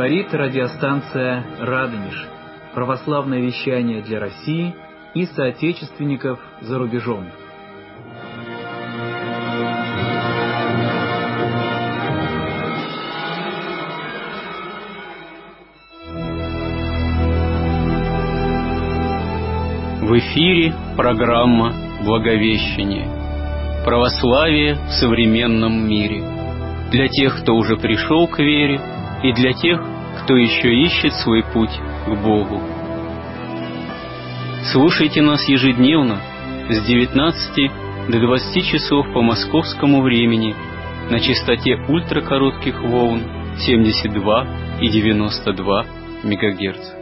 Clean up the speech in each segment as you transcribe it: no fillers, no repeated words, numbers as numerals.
Говорит радиостанция «Радонеж». Православное вещание для России и соотечественников за рубежом. В эфире программа «Благовещение». Православие в современном мире. Для тех, кто уже пришел к вере, и для тех, кто еще ищет свой путь к Богу. Слушайте нас ежедневно с 19 до 20 часов по московскому времени на частоте ультракоротких волн 72 и 92 МГц.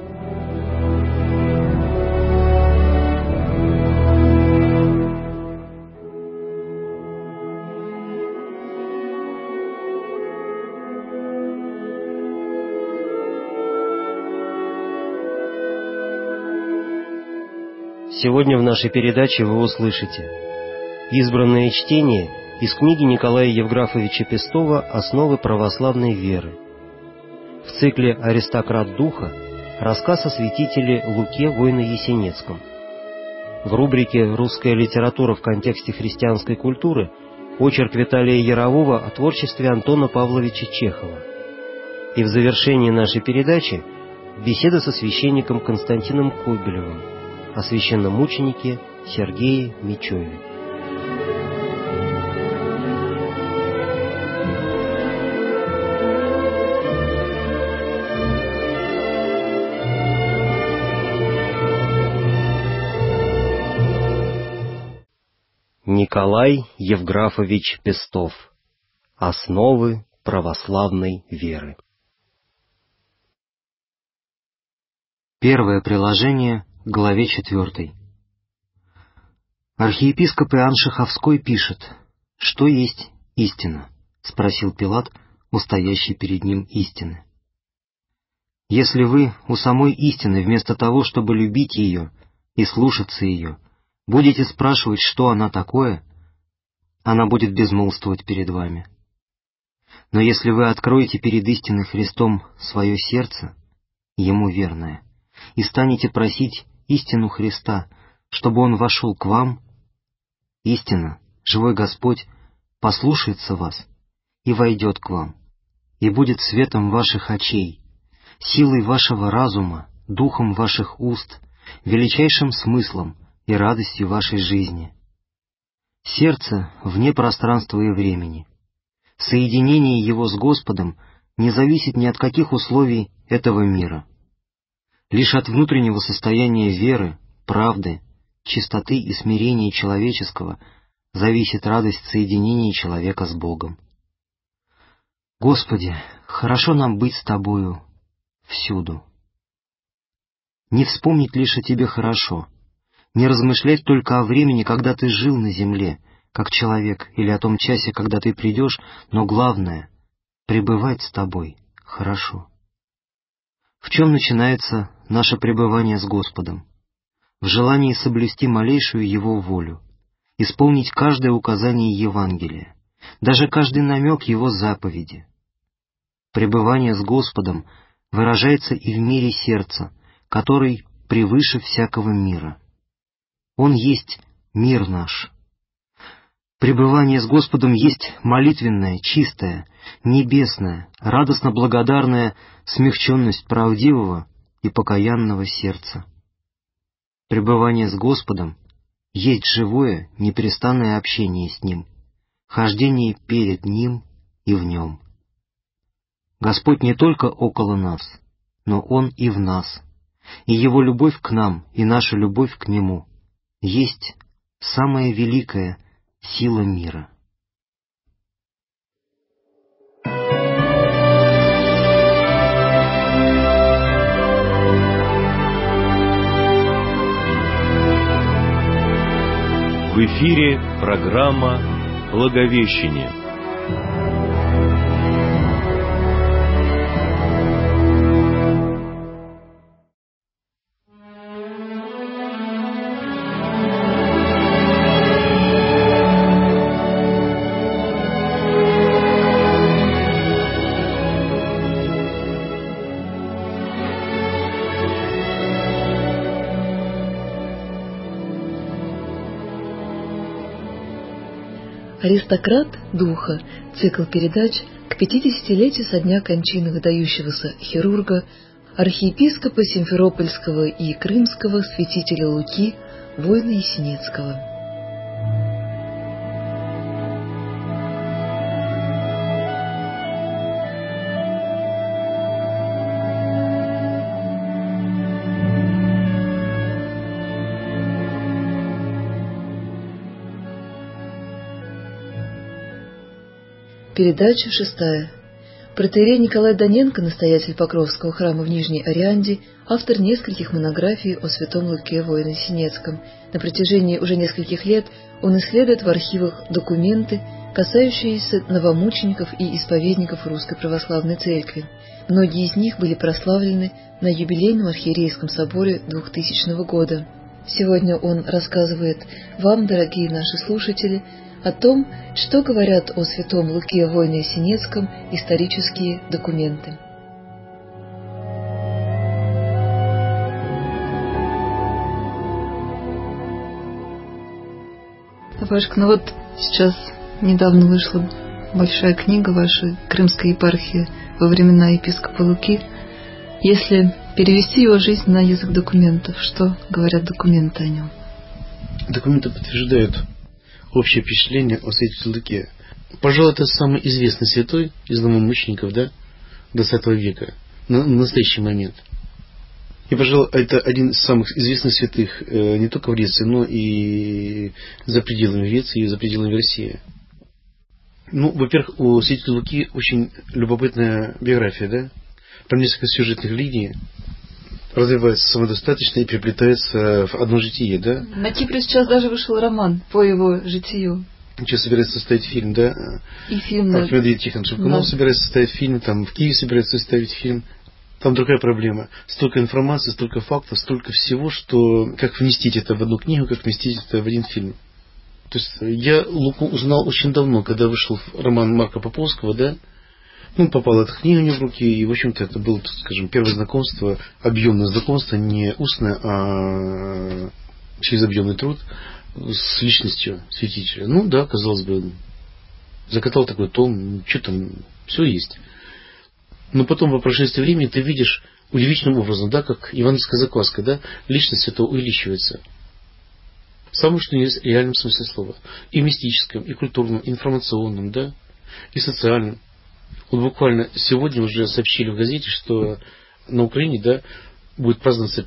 Сегодня в нашей передаче вы услышите избранное чтение из книги Николая Евграфовича Пестова «Основы православной веры». В цикле «Аристократ духа» рассказ о святителе Луке Войно-Ясенецком. В рубрике «Русская литература в контексте христианской культуры» очерк Виталия Ярового о творчестве Антона Павловича Чехова. И в завершении нашей передачи беседа со священником Константином Кобелевым о священномученике Сергее Мечеве. Николай Евграфович Пестов. Основы православной веры. Первое приложение к главе 4. Архиепископ Иоанн Шаховской пишет: «Что есть истина?» — спросил Пилат, устоящий перед ним истины. «Если вы у самой истины, вместо того, чтобы любить ее и слушаться ее, будете спрашивать, что она такое, она будет безмолвствовать перед вами. Но если вы откроете перед истинным Христом свое сердце, Ему верное, и станете просить истину Христа, чтобы Он вошел к вам, истина, живой Господь, послушается вас и войдет к вам, и будет светом ваших очей, силой вашего разума, духом ваших уст, величайшим смыслом и радостью вашей жизни. Сердце вне пространства и времени. Соединение его с Господом не зависит ни от каких условий этого мира. Лишь от внутреннего состояния веры, правды, чистоты и смирения человеческого зависит радость соединения человека с Богом. Господи, хорошо нам быть с Тобою всюду. Не вспомнить лишь о Тебе хорошо, не размышлять только о времени, когда Ты жил на земле, как человек, или о том часе, когда Ты придешь, но главное — пребывать с Тобой хорошо. В чем начинается наше пребывание с Господом? В желании соблюсти малейшую Его волю, исполнить каждое указание Евангелия, даже каждый намек Его заповеди. Пребывание с Господом выражается и в мире сердца, который превыше всякого мира. Он есть мир наш. Пребывание с Господом есть молитвенная, чистая, небесная, радостно-благодарная смягченность правдивого и покаянного сердца. Пребывание с Господом есть живое, непрестанное общение с Ним, хождение перед Ним и в Нем. Господь не только около нас, но Он и в нас, и Его любовь к нам и наша любовь к Нему есть самая великая сила мира. В эфире программа «Благовещение». «Аристократ духа» – цикл передач к 50-летию со дня кончины выдающегося хирурга, архиепископа Симферопольского и Крымского святителя Луки, воина Есенецкого. Передача 6. Протоиерей Николай Доненко, настоятель Покровского храма в Нижней Орианде, автор нескольких монографий о святом Луке, воине Синецком. На протяжении уже нескольких лет он исследует в архивах документы, касающиеся новомучеников и исповедников Русской Православной Церкви. Многие из них были прославлены на юбилейном архиерейском соборе 2000 года. Сегодня он рассказывает вам, дорогие наши слушатели, о том, что говорят о святом Луке, воине Синецком, исторические документы. Папашка, ну вот сейчас недавно вышла большая книга ваша «Крымская епархия во времена епископа Луки». Если перевести его жизнь на язык документов, что говорят документы о нем? Документы подтверждают общее впечатление о святителе Луке. Пожалуй, это самый известный святой из новомучеников, да, XX века, на настоящий момент. И, пожалуй, это один из самых известных святых не только в Греции, но и за пределами Греции, и за пределами России. Ну, во-первых, у святителя Луки очень любопытная биография, да? Там несколько сюжетных линий развивается самодостаточно и переплетается в одно житие, да? На Кипре сейчас даже вышел роман по его житию. Сейчас собирается составить фильм, да? И фильм, Архимандрит Тихон Шевкунов собирается составить фильм, там в Киеве собирается составить фильм. Там другая проблема. Столько информации, столько фактов, столько всего, что как вместить это в одну книгу, как вместить это в один фильм. То есть я Луку узнал очень давно, когда вышел роман Марка Поповского, да? Ну, попала эта книга мне в руки, и, в общем-то, это было, скажем, первое знакомство, объемное знакомство, не устное, а через объемный труд с личностью святителя. Ну, да, казалось бы, закатал такой том, что там, все есть. Но потом, по прошествии времени, ты видишь удивительным образом, да, как евангельская закваска, да, личность святого увеличивается. Самое, что есть в реальном смысле слова. И мистическом, и культурном, и информационном, да, и социальном. Вот буквально сегодня уже сообщили в газете, что на Украине, да, будет праздноваться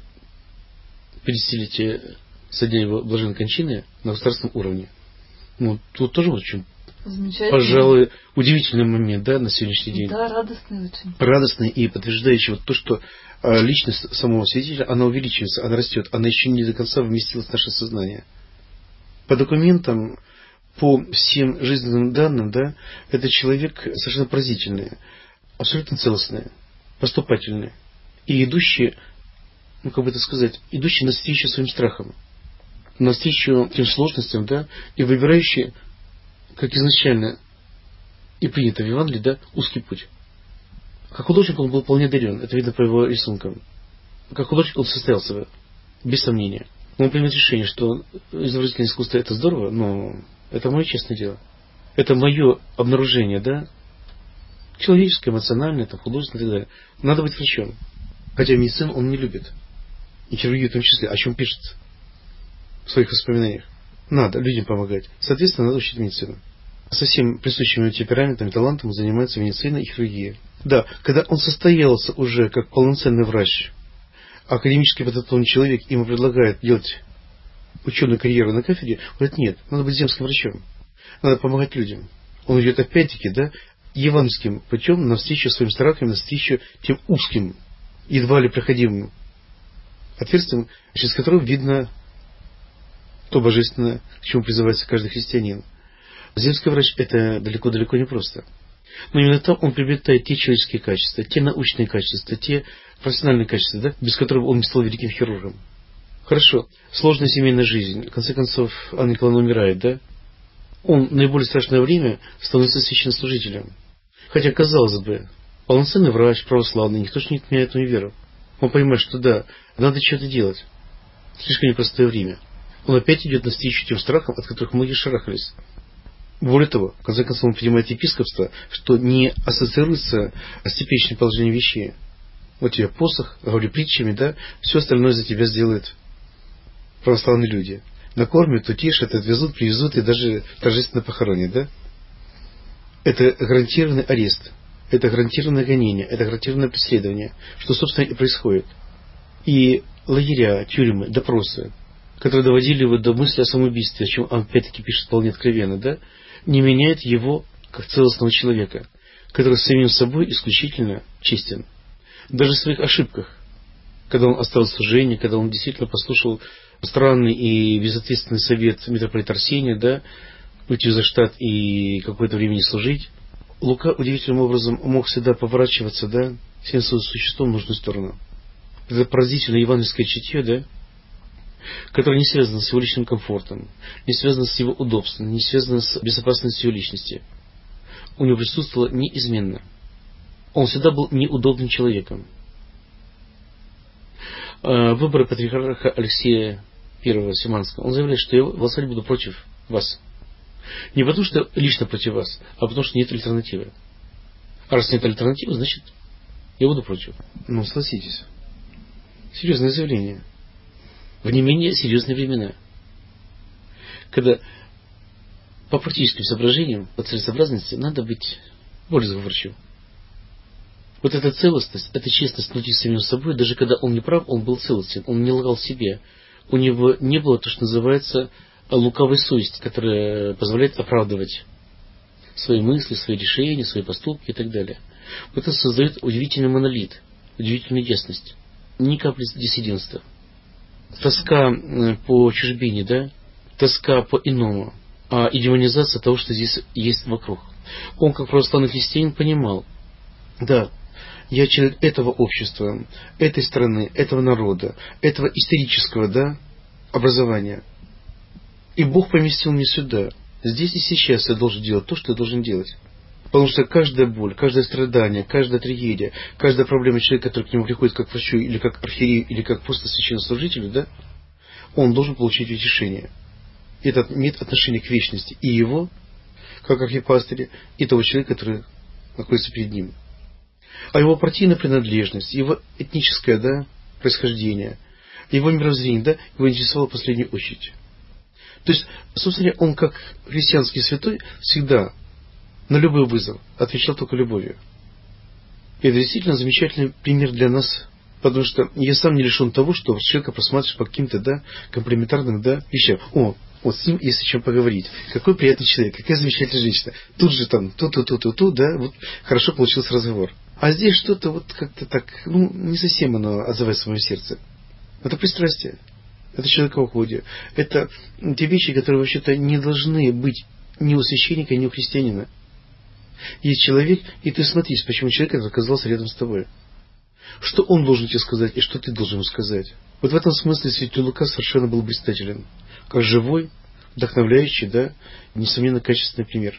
50-летие со дня его блаженной кончины на государственном уровне. Ну, тут тоже очень, пожалуй, удивительный момент, да, на сегодняшний день. Да, радостный очень. Радостный и подтверждающий вот то, что личность самого святителя, она увеличивается, она растет, она еще не до конца вместилась в наше сознание. По документам, по всем жизненным данным, да, это человек совершенно поразительный, абсолютно целостный, поступательный и идущий, ну, как бы это сказать, идущий навстречу своим страхам, навстречу тем сложностям, да, и выбирающий, как изначально и принято в Евангелии, да, узкий путь. Как художник он был вполне одарен, это видно по его рисункам. Как художник он состоялся, без сомнения. Он примет решение, что изобразительное искусство это здорово, но это мое честное дело. Это мое обнаружение, да, человеческое, эмоциональное, там, художественное и так далее. Надо быть врачом. Хотя медицину он не любит. И хирургию в том числе, о чем пишет в своих воспоминаниях. Надо людям помогать. Соответственно, надо учить медицину. Со всеми присущими темпераментом и талантом занимается медициной и хирургией. Да, когда он состоялся уже как полноценный врач, академически подготовленный человек, ему предлагает делать ученую карьеру на кафедре, он говорит, нет, надо быть земским врачом. Надо помогать людям. Он идет опять-таки, да, евангельским путем навстречу своим страхам, навстречу тем узким, едва ли проходимым отверстиям, через которое видно то божественное, к чему призывается каждый христианин. Земский врач это далеко-далеко не просто. Но именно там он приобретает те человеческие качества, те научные качества, те профессиональные качества, да, без которых он не стал великим хирургом. Хорошо, сложная семейная жизнь. В конце концов, Анна Николаевна умирает, да? Он в наиболее страшное время становится священнослужителем. Хотя, казалось бы, полноценный врач, православный, никто же не отменяет эту веру. Он понимает, что да, надо что-то делать. Слишком непростое время. Он опять идет навстречу тем страхам, от которых многие шарахались. Более того, в конце концов, он понимает епископство, что не ассоциируется с типичным положением вещей. Вот тебе посох, говорю притчами, да, все остальное за тебя сделают православные люди. Накормят, утешат, отвезут, привезут и даже торжественно похоронят, да? Это гарантированный арест, это гарантированное гонение, это гарантированное преследование, что, собственно, и происходит. И лагеря, тюрьмы, допросы, которые доводили его до мысли о самоубийстве, о чем он опять-таки пишет вполне откровенно, да, не меняет его как целостного человека, который с самим собой исключительно честен. Даже в своих ошибках, когда он оставил служение, когда он действительно послушал странный и безответственный совет митрополита Арсения, да, уйти за штат и какое-то время не служить, Лука удивительным образом мог всегда поворачиваться, да, всем своим существом в нужную сторону. Это поразительное евангельское чутье, да, которое не связано с его личным комфортом, не связано с его удобством, не связано с безопасностью его личности. У него присутствовало неизменно. Он всегда был неудобным человеком. Выборы патриарха Алексея I Симанского, он заявляет, что я голосовать буду против вас. Не потому, что лично против вас, а потому, что нет альтернативы. А раз нет альтернативы, значит, я буду против. Ну, согласитесь. Серьезное заявление. В не менее серьезные времена. Когда по практическим соображениям, по целесообразности, надо быть более сговорчивым. Вот эта целостность, эта честность внутри с самим собой, даже когда он не прав, он был целостен, он не лгал себе. У него не было то, что называется лукавой совести, которая позволяет оправдывать свои мысли, свои решения, свои поступки и так далее. Вот это создает удивительный монолит, удивительную ясность. Ни капли диссидентства. Тоска по чужбине, да? Тоска по иному, и демонизация того, что здесь есть вокруг. Он, как православный христианин, понимал, да, я человек этого общества, этой страны, этого народа, этого исторического, да, образования. И Бог поместил меня сюда. Здесь и сейчас я должен делать то, что я должен делать. Потому что каждая боль, каждое страдание, каждая трагедия, каждая проблема человека, который к нему приходит как к врачу, или как к архиерею, или как просто священнослужителю, да, он должен получить утешение. Это имеет отношение к вечности и его, как архипастыря, и того человека, который находится перед ним. А его партийная принадлежность, его этническое, да, происхождение, его мировоззрение, да, его интересовало в последнюю очередь. То есть, собственно, он как христианский святой всегда на любой вызов отвечал только любовью. И это действительно замечательный пример для нас, потому что я сам не лишен того, что человека просматриваешь по каким-то, да, комплементарным, да, вещам. О, вот с ним есть о чем поговорить. Какой приятный человек, какая замечательная женщина. Тут же там, да, вот хорошо получился разговор. А здесь что-то вот как-то так, ну, не совсем оно отзывается в моем сердце. Это пристрастие. Это человеководие. Это те вещи, которые вообще-то не должны быть ни у священника, ни у христианина. Есть человек, и ты смотришь, почему человек оказался рядом с тобой. Что он должен тебе сказать, и что ты должен ему сказать. Вот в этом смысле святой Лука совершенно был блистателен. Как живой, вдохновляющий, да, несомненно, качественный пример.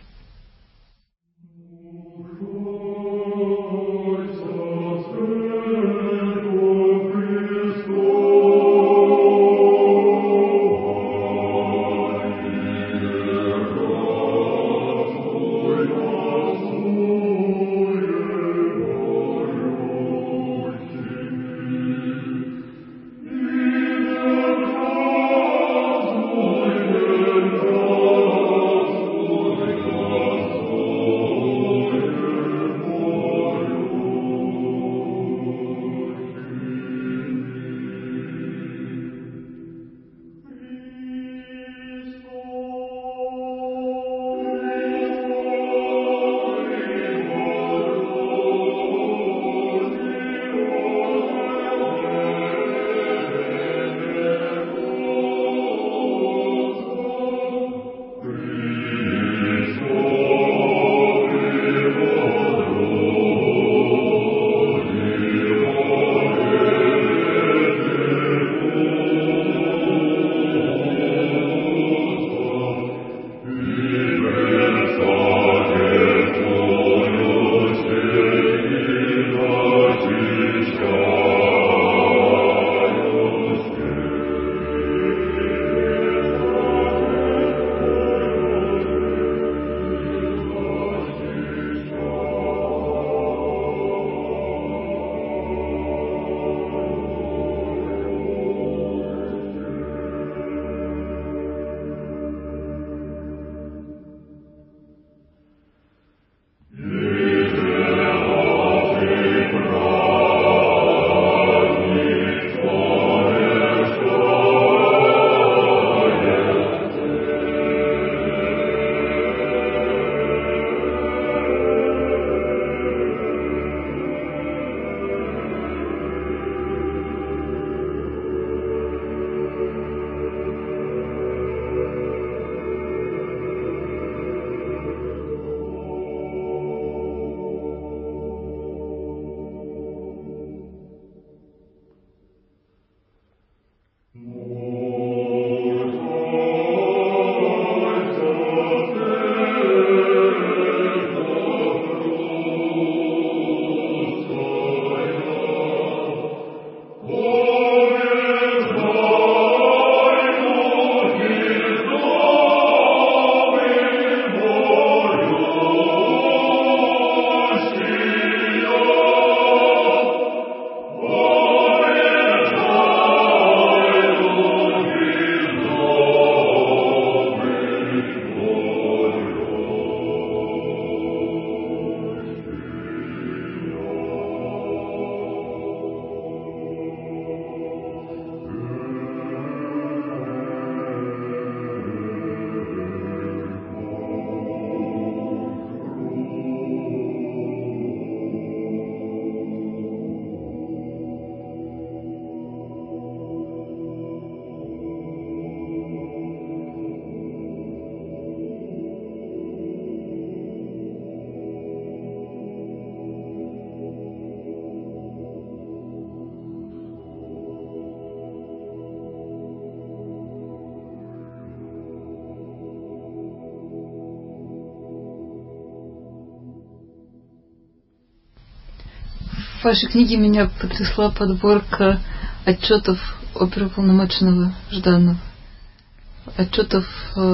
вашей книге меня потрясла подборка отчетов оперуполномоченного Жданова. Отчетов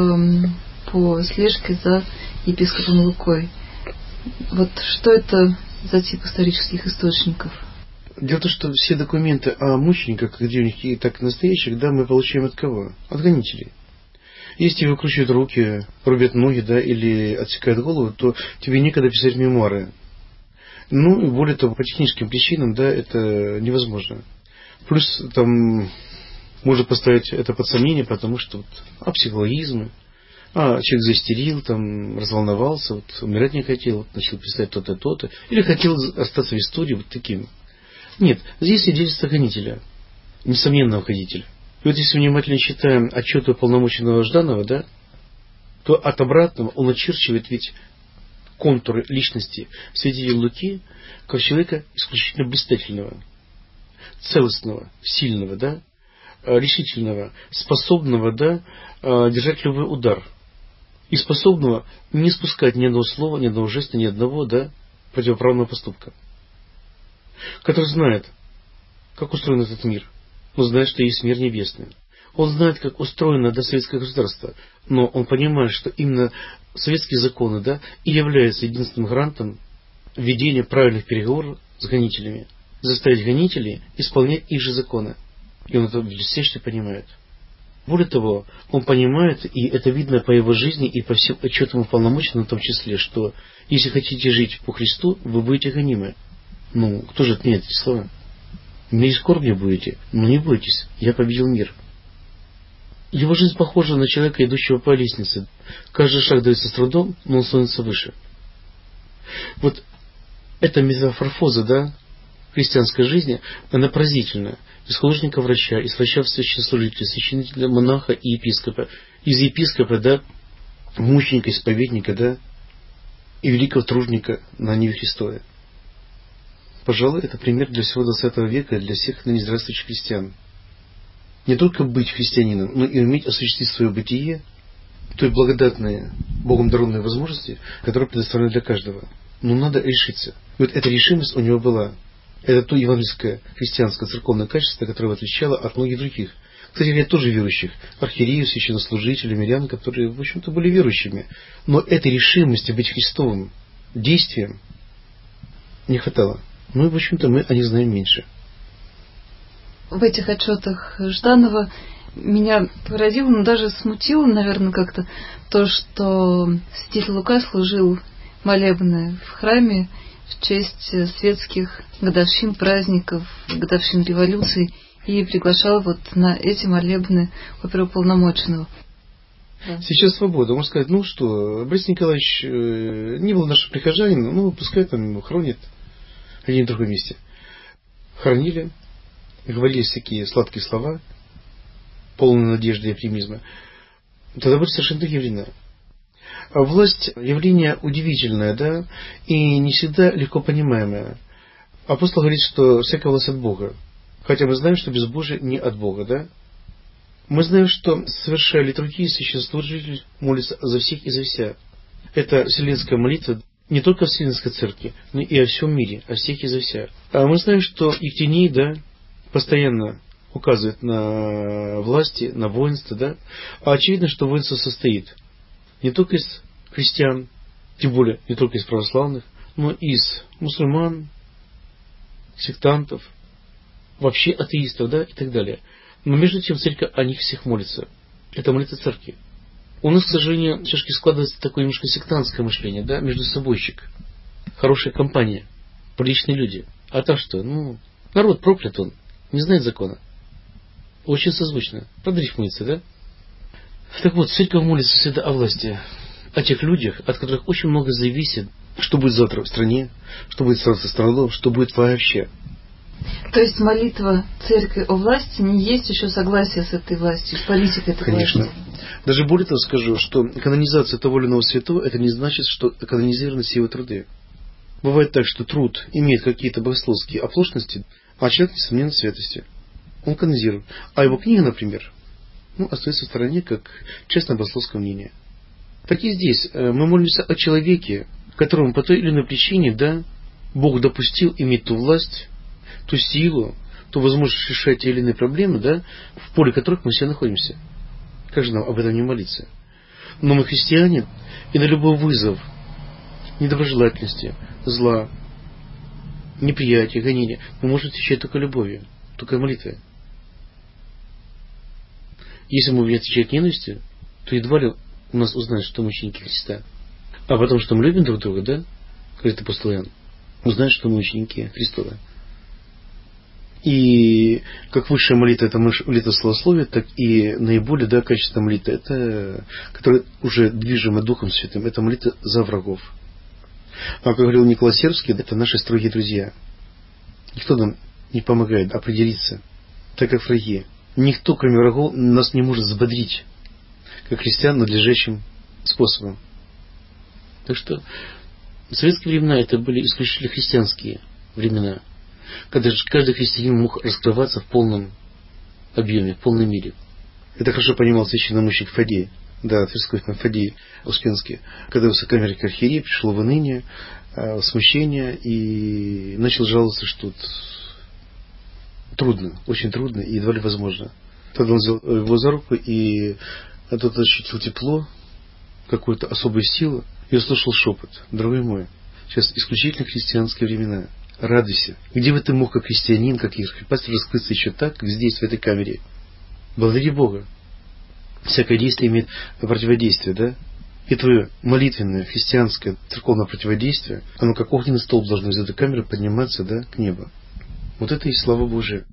по слежке за епископом Лукой. Вот что это за тип исторических источников? Дело в том, что все документы о мучениках, как древних, так и настоящих, да, мы получаем от кого? От гонителей. Если тебе выкручивают руки, рубят ноги, да, или отсекают голову, то тебе некогда писать мемуары. Ну, и более того, по техническим причинам, да, это невозможно. Плюс там можно поставить это под сомнение, потому что вот, психологизмы, человек заистерил, там, разволновался, вот, умирать не хотел, вот, начал писать то-то, то-то, или хотел остаться в истории вот таким. Нет, здесь свидетельство гонителя, несомненного гонителя. И вот если внимательно читаем отчеты уполномоченного Жданова, да, то от обратного он очерчивает ведь контуры личности святителя Луки как человека исключительно блистательного, целостного, сильного, да, решительного, способного, да, держать любой удар и способного не спускать ни одного слова, ни одного жеста, ни одного, да, противоправного поступка, который знает, как устроен этот мир. Он знает, что есть мир небесный. Он знает, как устроено советское государство. Но он понимает, что именно советские законы, да, и являются единственным гарантом ведения правильных переговоров с гонителями. Заставить гонителей исполнять их же законы. И он это блестяще понимает. Более того, он понимает, и это видно по его жизни и по всем отчетам уполномоченным в том числе, что если хотите жить по Христу, вы будете гонимы. Ну, кто же отменяет эти слова? Не скорбью будете, но не бойтесь, я победил мир. Его жизнь похожа на человека, идущего по лестнице. Каждый шаг дается с трудом, но он становится выше. Вот эта метаморфоза, да, христианской жизни, она поразительна. Из художника-врача, из врача в священнослужителя, священнителя, монаха и епископа. Из епископа, да, мученика, исповедника, да, и великого тружника на ниве Христовой. Пожалуй, это пример для всего XX века и для всех ныне здравствующих христиан. Не только быть христианином, но и уметь осуществить свое бытие, той благодатной, Богом дарованной возможности, которая предоставлена для каждого. Но надо решиться. И вот эта решимость у него была. Это то евангельское, христианское, церковное качество, которое его отличало от многих других. Кстати говоря, тоже верующих. Архиереев, священнослужителей, мирян, которые, в общем-то, были верующими. Но этой решимости быть Христовым действием не хватало. Ну и, в общем-то, мы о них знаем меньше. В этих отчетах Жданова меня поразило, но даже смутило, наверное, как-то то, что святитель Лука служил молебны в храме в честь светских годовщин праздников, годовщин революции, и приглашал вот на эти молебны оперуполномоченного. Да. Сейчас свобода. Можно сказать, ну что, Борис Николаевич не был нашим прихожанином, ну пускай там его хоронят где-нибудь в другом месте. Хоронили, говорили всякие сладкие слова, полные надежды и оптимизма. Тогда будет совершенно другие времена. А власть явление удивительное, да, и не всегда легко понимаемое. Апостол говорит, что всякая власть от Бога. Хотя мы знаем, что безбожие не от Бога, да? Мы знаем, что, совершая литургию, священнослужитель молится за всех и за вся. Это вселенская молитва не только в Вселенской Церкви, но и о всем мире, о всех и за вся. А мы знаем, что Евтиний, да, постоянно указывает на власти, на воинство, да? А очевидно, что воинство состоит не только из христиан, тем более не только из православных, но и из мусульман, сектантов, вообще атеистов, да, и так далее. Но между тем церковь о них всех молится. Это молитва церкви. У нас, к сожалению, все-таки складывается такое немножко сектантское мышление, да, между собойщик. Хорошая компания, приличные люди. А там что? Ну, народ проклят он, не знает закона. Очень созвучно. Правда рифмуется, да? Так вот, церковь молится всегда о власти, о тех людях, от которых очень много зависит, что будет завтра в стране, что будет завтра с страной, что будет вообще. То есть молитва церкви о власти не есть еще согласие с этой властью, с политикой этой Конечно. власти? Даже более того скажу, что канонизация того или иного святого, это не значит, что канонизированы все его труды. Бывает так, что труд имеет какие-то богословские оплошности, а человек, несомненно, в святости. Он канонизирует. А его книга, например, остается в стороне как честное богословское мнение. Так и здесь мы молимся о человеке, которому по той или иной причине, да, Бог допустил иметь ту власть, ту силу, ту возможность решать те или иные проблемы, да, в поле которых мы все находимся. Как же нам об этом не молиться? Но мы христиане, и на любой вызов недоброжелательности, зла, неприятия, гонения мы можем отвечать только любовью, только молитвой. Если мы будем отвечать ненавистью, то едва ли у нас узнают, что мы ученики Христа. А потому что мы любим друг друга, да, говорит апостол Иоанн, узнают, что мы ученики Христова. И как высшая молитва, это молитва славословия, так и наиболее, да, качественная молитва, это, которая уже движима Духом Святым, это молитва за врагов. А как говорил Николай Сербский, это наши строгие друзья. Никто нам не помогает определиться, так как враги. Никто, кроме врагов, нас не может взбодрить, как христиан, надлежащим способом. Так что в советские времена это были исключительно христианские времена, когда же каждый христианин мог раскрываться в полном объеме, в полной мере. Это хорошо понимал священномученик Фадей, да, Тверской Фадей Успенский, когда высокомерный архиерей пришел в уныние, в смущение и начал жаловаться, что трудно, очень трудно и едва ли возможно. Тогда он взял его за руку, и тот ощутил тепло, какую-то особую силу, и услышал шепот: дорогой мой, сейчас исключительно христианские времена. Радуйся. Где бы ты мог, как христианин, как архипастырь, раскрыться еще так, как здесь, в этой камере? Благодари Бога. Всякое действие имеет противодействие, да? И твое молитвенное, христианское, церковное противодействие, оно как огненный столб должно из этой камеры подниматься, да, к небу. Вот это и слава Божия.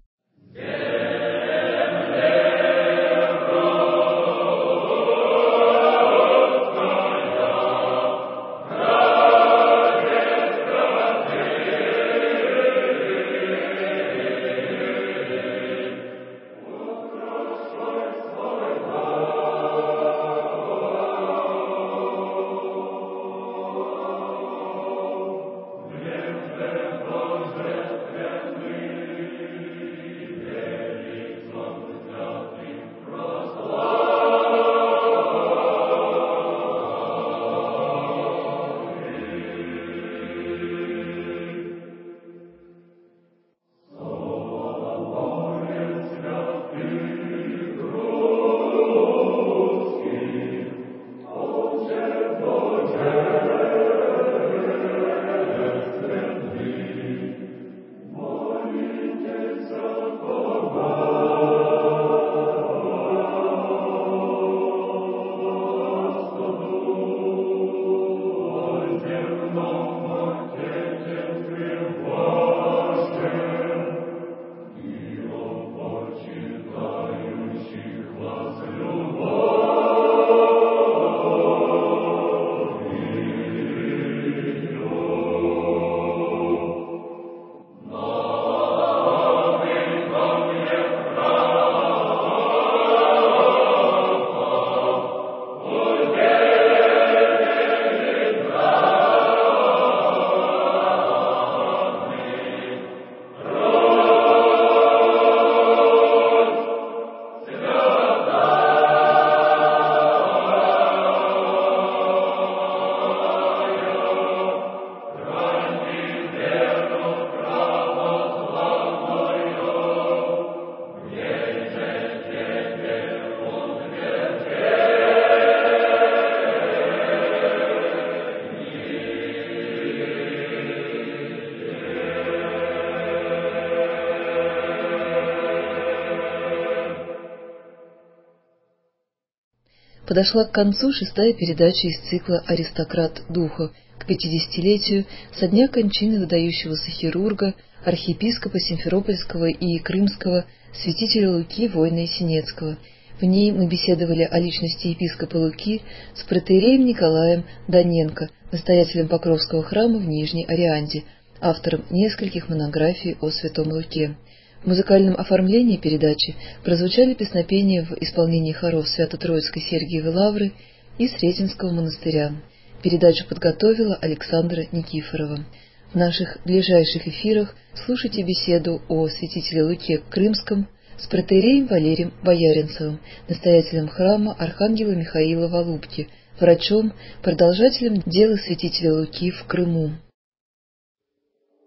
Подошла к концу 6-я передача из цикла «Аристократ духа» к 50-летию со дня кончины выдающегося хирурга, архиепископа Симферопольского и Крымского, святителя Луки воина Есенецкого. В ней мы беседовали о личности епископа Луки с протоиереем Николаем Даненко, настоятелем Покровского храма в Нижней Орианде, автором нескольких монографий о святом Луке. В музыкальном оформлении передачи прозвучали песнопения в исполнении хоров Свято-Троицкой Сергиевой Лавры и Сретенского монастыря. Передачу подготовила Александра Никифорова. В наших ближайших эфирах слушайте беседу о святителе Луке Крымском с протоиереем Валерием Бояринцевым, настоятелем храма Архангела Михаила в Алупке, врачом, продолжателем дела святителя Луки в Крыму.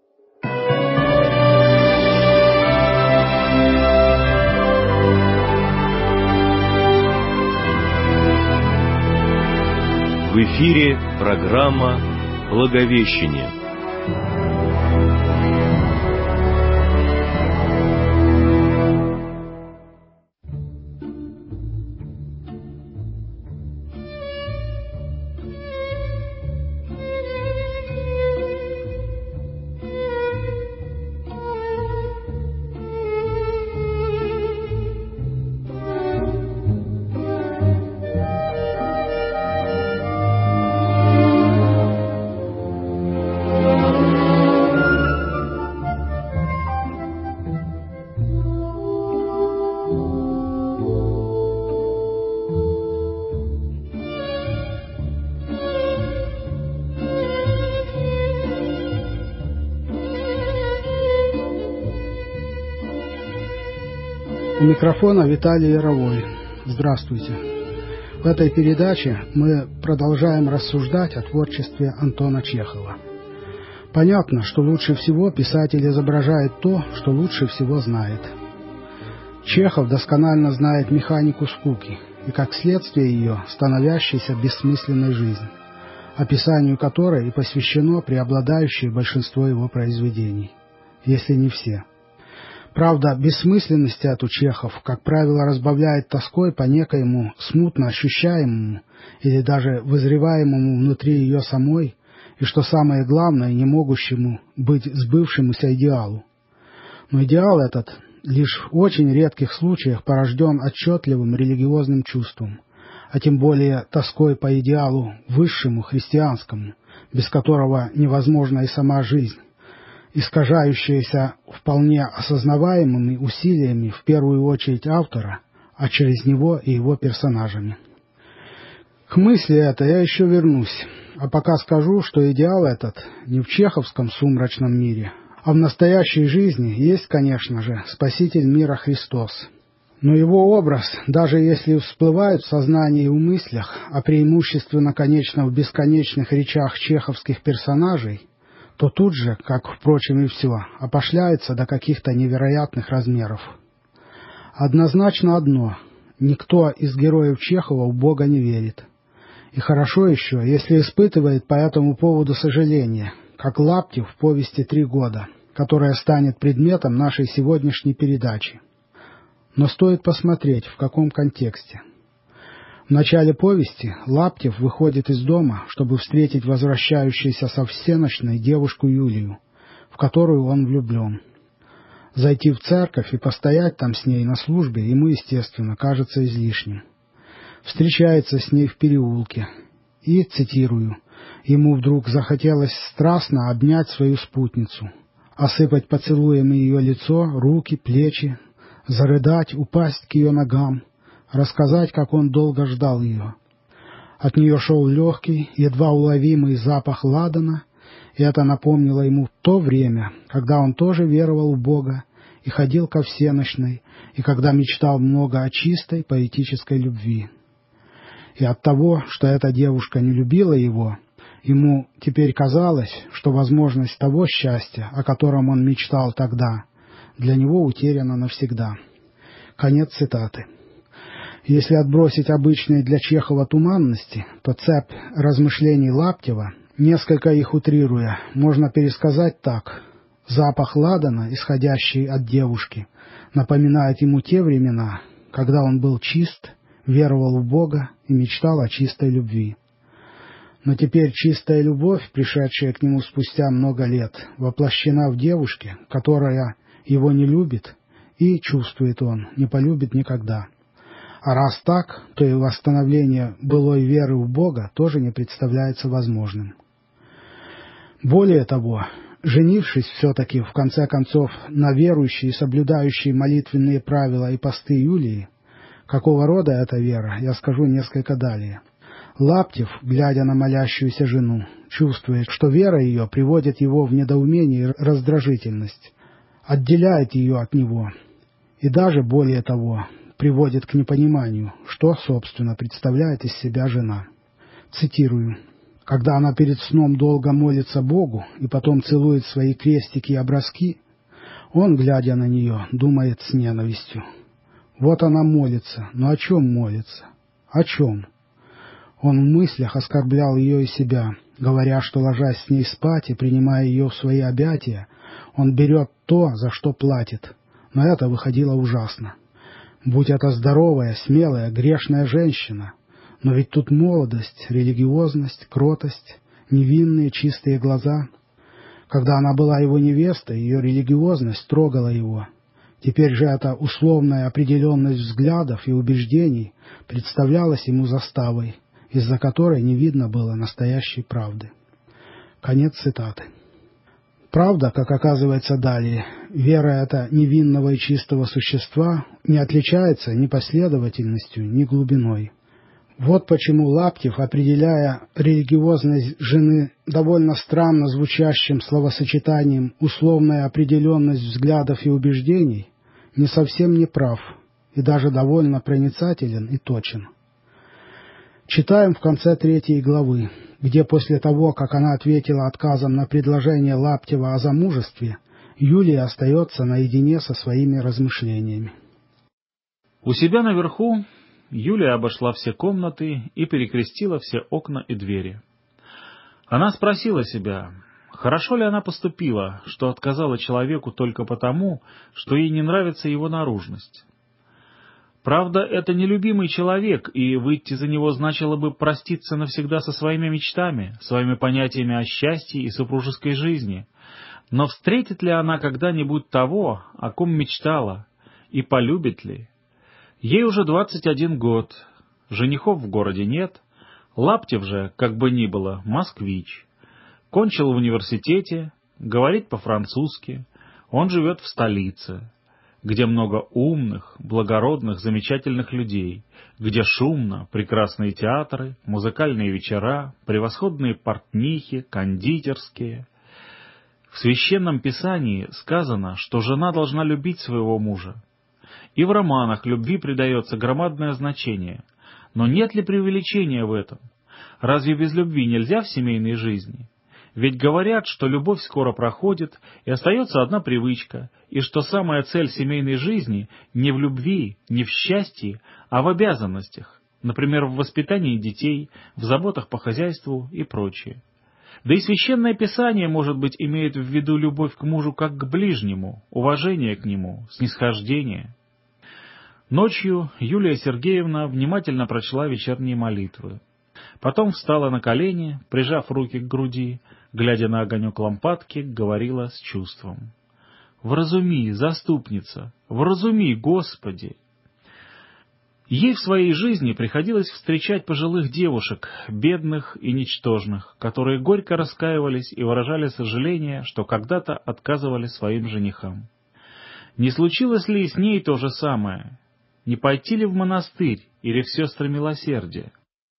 эфире программа «Благовещение». У микрофона Виталий Яровой. Здравствуйте. В этой передаче мы продолжаем рассуждать о творчестве Антона Чехова. Понятно, что лучше всего писатель изображает то, что лучше всего знает. Чехов досконально знает механику скуки и, как следствие ее, становящейся бессмысленной жизнь, описанию которой и посвящено преобладающее большинство его произведений, если не все. Правда, бессмысленности эту Чехов, как правило, разбавляет тоской по некоему смутно ощущаемому или даже вызреваемому внутри ее самой, и, что самое главное, не могущему быть сбывшемуся идеалу. Но идеал этот лишь в очень редких случаях порожден отчетливым религиозным чувством, а тем более тоской по идеалу высшему, христианскому, без которого невозможна и сама жизнь, искажающаяся вполне осознаваемыми усилиями в первую очередь автора, а через него и его персонажами. К мысли этой я еще вернусь, а пока скажу, что идеал этот не в чеховском сумрачном мире, а в настоящей жизни есть, конечно же, Спаситель мира Христос. Но его образ, даже если всплывает в сознании и в мыслях, а преимущественно, конечно, в бесконечных речах чеховских персонажей, то тут же, как, впрочем, и все, опошляется до каких-то невероятных размеров. Однозначно одно – никто из героев Чехова в Бога не верит. И хорошо еще, если испытывает по этому поводу сожаление, как Лаптев в повести «3 года», которая станет предметом нашей сегодняшней передачи. Но стоит посмотреть, в каком контексте. В начале повести Лаптев выходит из дома, чтобы встретить возвращающуюся со всенощной девушку Юлию, в которую он влюблен. Зайти в церковь и постоять там с ней на службе ему, естественно, кажется излишним. Встречается с ней в переулке и, цитирую, ему вдруг захотелось страстно обнять свою спутницу, осыпать поцелуями ее лицо, руки, плечи, зарыдать, упасть к ее ногам, рассказать, как он долго ждал ее. От нее шел легкий, едва уловимый запах ладана, и это напомнило ему то время, когда он тоже веровал в Бога и ходил ко всенощной, и когда мечтал много о чистой поэтической любви. И от того, что эта девушка не любила его, ему теперь казалось, что возможность того счастья, о котором он мечтал тогда, для него утеряна навсегда. Конец цитаты. Если отбросить обычные для Чехова туманности, то цепь размышлений Лаптева, несколько их утрируя, можно пересказать так. Запах ладана, исходящий от девушки, напоминает ему те времена, когда он был чист, веровал в Бога и мечтал о чистой любви. Но теперь чистая любовь, пришедшая к нему спустя много лет, воплощена в девушке, которая его не любит и, чувствует он, не полюбит никогда. А раз так, то и восстановление былой веры в Бога тоже не представляется возможным. Более того, женившись все-таки, в конце концов, на верующей и соблюдающей молитвенные правила и посты Юлии, какого рода эта вера, я скажу несколько далее. Лаптев, глядя на молящуюся жену, чувствует, что вера ее приводит его в недоумение и раздражительность, отделяет ее от него, и даже, более того, приводит к непониманию, что, собственно, представляет из себя жена. Цитирую. «Когда она перед сном долго молится Богу и потом целует свои крестики и образки, он, глядя на нее, думает с ненавистью. Вот она молится, но о чем молится? О чем? Он в мыслях оскорблял ее и себя, говоря, что, ложась с ней спать и принимая ее в свои объятия, он берет то, за что платит. Но это выходило ужасно. Будь это здоровая, смелая, грешная женщина, но ведь тут молодость, религиозность, кротость, невинные чистые глаза. Когда она была его невестой, ее религиозность трогала его. Теперь же эта условная определенность взглядов и убеждений представлялась ему заставой, из-за которой не видно было настоящей правды. Конец цитаты. Правда, как оказывается далее, вера эта невинного и чистого существа не отличается ни последовательностью, ни глубиной. Вот почему Лаптев, определяя религиозность жены довольно странно звучащим словосочетанием «условная определенность взглядов и убеждений», не совсем не прав и даже довольно проницателен и точен. Читаем в конце 3 главы, где после того, как она ответила отказом на предложение Лаптева о замужестве, Юлия остается наедине со своими размышлениями. У себя наверху Юлия обошла все комнаты и перекрестила все окна и двери. Она спросила себя, хорошо ли она поступила, что отказала человеку только потому, что ей не нравится его наружность. Правда, это нелюбимый человек, и выйти за него значило бы проститься навсегда со своими мечтами, своими понятиями о счастье и супружеской жизни. Но встретит ли она когда-нибудь того, о ком мечтала, и полюбит ли? Ей уже 21 год, женихов в городе нет, Лаптев же, как бы ни было, москвич. Кончил в университете, говорит по-французски, он живет в столице, где много умных, благородных, замечательных людей, где шумно, прекрасные театры, музыкальные вечера, превосходные портнихи, кондитерские. В Священном Писании сказано, что жена должна любить своего мужа. И в романах любви придается громадное значение. Но нет ли преувеличения в этом? Разве без любви нельзя в семейной жизни? Ведь говорят, что любовь скоро проходит, и остается одна привычка, и что самая цель семейной жизни не в любви, не в счастье, а в обязанностях, например, в воспитании детей, в заботах по хозяйству и прочее. Да и Священное Писание, может быть, имеет в виду любовь к мужу как к ближнему, уважение к нему, снисхождение. Ночью Юлия Сергеевна внимательно прочла вечерние молитвы. Потом встала на колени, прижав руки к груди, глядя на огонек лампадки, говорила с чувством. «Вразуми, заступница, вразуми, Господи!» Ей в своей жизни приходилось встречать пожилых девушек, бедных и ничтожных, которые горько раскаивались и выражали сожаление, что когда-то отказывали своим женихам. Не случилось ли с ней то же самое? Не пойти ли в монастырь или в сестры милосердия?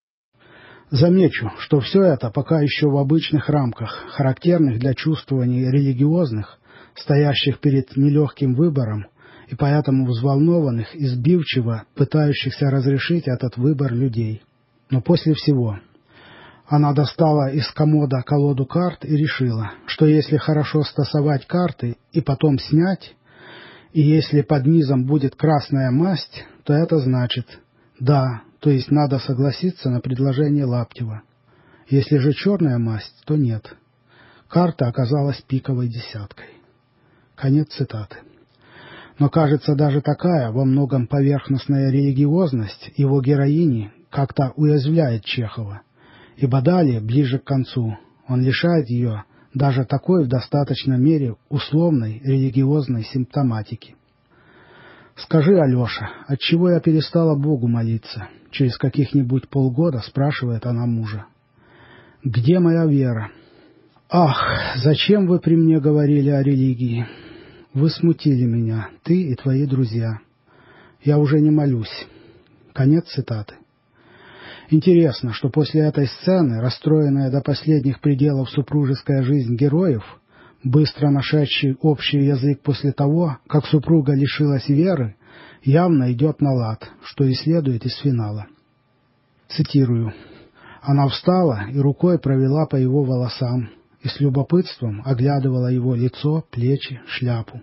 Замечу, что все это пока еще в обычных рамках, характерных для чувствований религиозных, стоящих перед нелегким выбором, и поэтому взволнованных и сбивчиво пытающихся разрешить этот выбор людей. Но после всего она достала из комода колоду карт и решила, что если хорошо стасовать карты и потом снять, и если под низом будет красная масть, то это значит «да», то есть надо согласиться на предложение Лаптева. Если же черная масть, то нет. Карта оказалась пиковой десяткой. Конец цитаты. Но, кажется, даже такая, во многом поверхностная религиозность его героини как-то уязвляет Чехова, ибо далее, ближе к концу, он лишает ее даже такой в достаточной мере условной религиозной симптоматики. «Скажи, Алеша, отчего я перестала Богу молиться?» Через каких-нибудь полгода спрашивает она мужа. «Где моя вера?» «Ах, зачем вы при мне говорили о религии? Вы смутили меня, ты и твои друзья. Я уже не молюсь». Конец цитаты. Интересно, что после этой сцены, расстроенная до последних пределов супружеская жизнь героев, быстро нашедший общий язык после того, как супруга лишилась веры, явно идет на лад, что и следует из финала. Цитирую. «Она встала и рукой провела по его волосам, и с любопытством оглядывала его лицо, плечи, шляпу.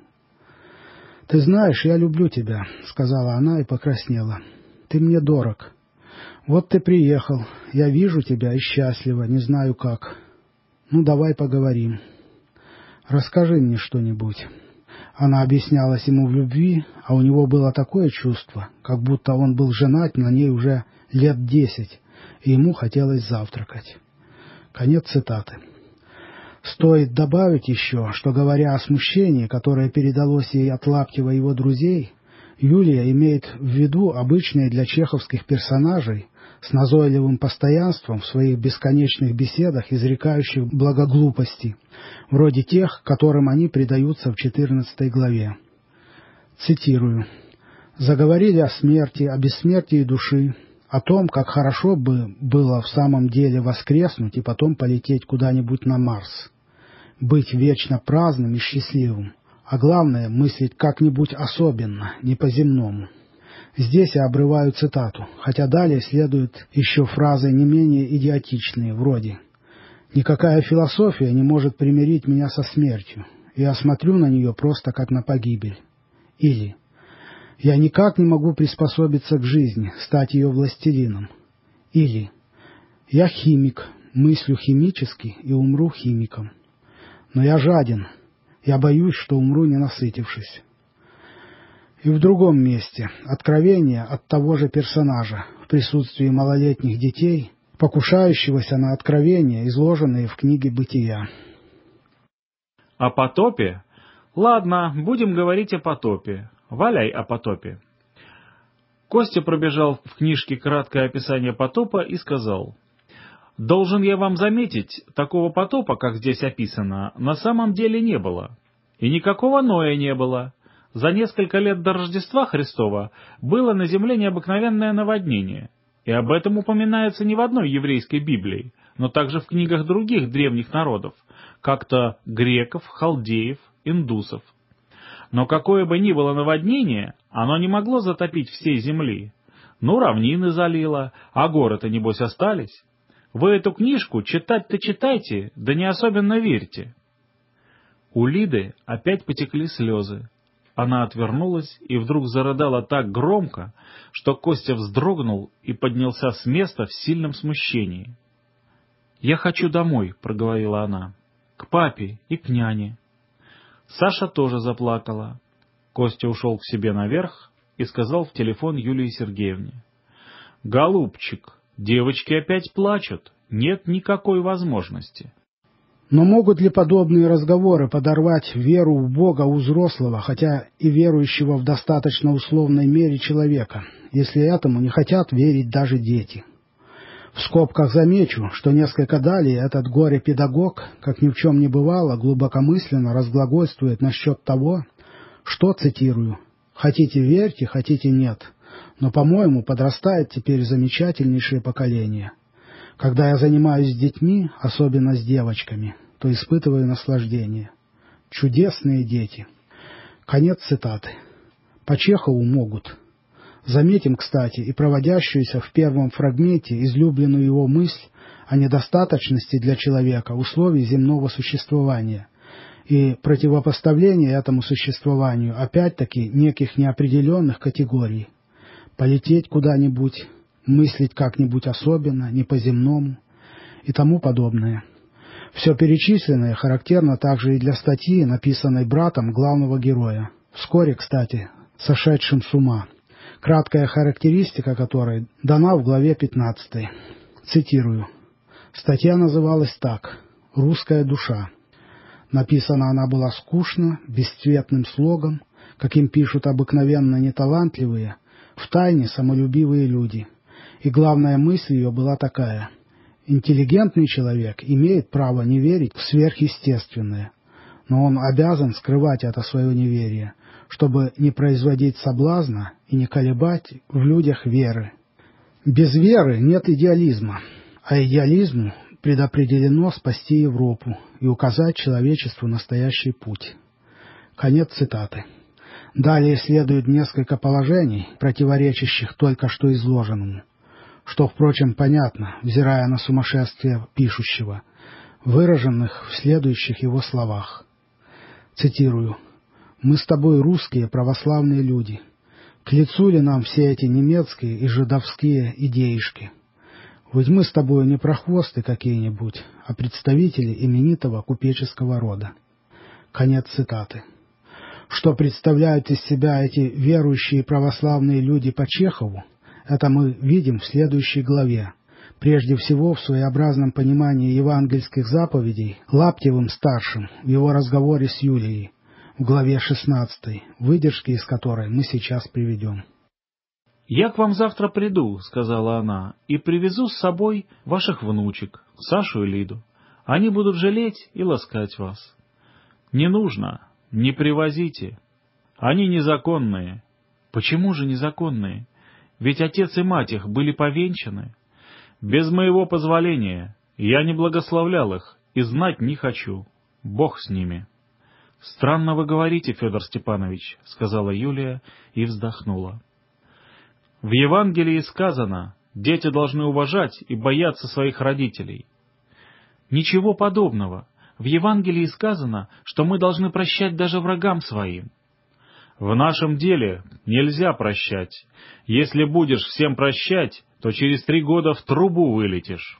«Ты знаешь, я люблю тебя», — сказала она и покраснела. «Ты мне дорог. Вот ты приехал, я вижу тебя и счастлива, не знаю как. Ну, давай поговорим. Расскажи мне что-нибудь. Она объяснялась ему в любви, а у него было такое чувство, как будто он был женат на ней уже лет 10, и ему хотелось завтракать. Конец цитаты. Стоит добавить еще, что, говоря о смущении, которое передалось ей от Лаптева и его друзей, Юлия имеет в виду обычные для чеховских персонажей с назойливым постоянством в своих бесконечных беседах, изрекающих благоглупости, вроде тех, которым они предаются в 14 главе. Цитирую. «Заговорили о смерти, о бессмертии души, о том, как хорошо бы было в самом деле воскреснуть и потом полететь куда-нибудь на Марс, быть вечно праздным и счастливым, а главное — мыслить как-нибудь особенно, не по-земному». Здесь я обрываю цитату, хотя далее следуют еще фразы не менее идиотичные, вроде «Никакая философия не может примирить меня со смертью, и я смотрю на нее просто как на погибель». Или «Я никак не могу приспособиться к жизни, стать ее властелином». Или «Я химик, мыслю химически и умру химиком. Но я жаден, я боюсь, что умру, не насытившись». И в другом месте откровение от того же персонажа в присутствии малолетних детей, покушающегося на откровения, изложенные в книге «Бытия». О потопе? Ладно, будем говорить о потопе. Валяй о потопе. Костя пробежал в книжке краткое описание потопа и сказал: «Должен я вам заметить, такого потопа, как здесь описано, на самом деле не было. И никакого Ноя не было. За несколько лет до Рождества Христова было на земле необыкновенное наводнение, и об этом упоминается не в одной еврейской Библии, но также в книгах других древних народов, как-то греков, халдеев, индусов. Но какое бы ни было наводнение, оно не могло затопить всей земли. Ну, равнины залило, а горы-то, небось, остались. Вы эту книжку читать-то читайте, да не особенно верьте». У Лиды опять потекли слезы. Она отвернулась и вдруг зарыдала так громко, что Костя вздрогнул и поднялся с места в сильном смущении. «Я хочу домой», — проговорила она, — «к папе и к няне». Саша тоже заплакала. Костя ушел к себе наверх и сказал в телефон Юлии Сергеевне: «Голубчик, девочки опять плачут, нет никакой возможности». Но могут ли подобные разговоры подорвать веру в Бога у взрослого, хотя и верующего в достаточно условной мере человека, если этому не хотят верить даже дети? В скобках замечу, что несколько далее этот горе-педагог, как ни в чем не бывало, глубокомысленно разглагольствует насчет того, что, цитирую, «хотите верьте, хотите нет, но, по-моему, подрастает теперь замечательнейшее поколение. Когда я занимаюсь с детьми, особенно с девочками, то испытываю наслаждение. Чудесные дети». Конец цитаты. По Чехову могут. Заметим, кстати, и проводящуюся в первом фрагменте излюбленную его мысль о недостаточности для человека условий земного существования и противопоставление этому существованию опять-таки неких неопределенных категорий. Полететь куда-нибудь, мыслить как-нибудь особенно, не по-земному и тому подобное. Все перечисленное характерно также и для статьи, написанной братом главного героя, вскоре, кстати, сошедшим с ума, краткая характеристика которой дана в главе 15. Цитирую. Статья называлась так: «Русская душа». Написана она была скучно, бесцветным слогом, каким пишут обыкновенно неталантливые, втайне самолюбивые люди. И главная мысль ее была такая: интеллигентный человек имеет право не верить в сверхъестественное, но он обязан скрывать это свое неверие, чтобы не производить соблазна и не колебать в людях веры. Без веры нет идеализма, а идеализму предопределено спасти Европу и указать человечеству настоящий путь. Конец цитаты. Далее следует несколько положений, противоречащих только что изложенному, что, впрочем, понятно, взирая на сумасшествие пишущего, выраженных в следующих его словах. Цитирую. «Мы с тобой русские православные люди. К лицу ли нам все эти немецкие и жидовские идеишки? Ведь мы с тобою не прохвосты какие-нибудь, а представители именитого купеческого рода. Конец цитаты. Что представляют из себя эти верующие православные люди по Чехову, это мы видим в следующей главе. Прежде всего, в своеобразном понимании евангельских заповедей Лаптевым-старшим в его разговоре с Юлией, в главе 16, выдержки из которой мы сейчас приведем. «Я к вам завтра приду, — сказала она, — и привезу с собой ваших внучек, Сашу и Лиду. Они будут жалеть и ласкать вас. Не нужно, не привозите. Они незаконные». «Почему же незаконные? Ведь отец и мать их были повенчаны. Без моего позволения. Я не благословлял их и знать не хочу. Бог с ними». «Странно вы говорите, Федор Степанович, — сказала Юлия и вздохнула. В Евангелии сказано, дети должны уважать и бояться своих родителей. Ничего подобного. В Евангелии сказано, что мы должны прощать даже врагам своим. В нашем деле нельзя прощать. Если будешь всем прощать, то через 3 года в трубу вылетишь.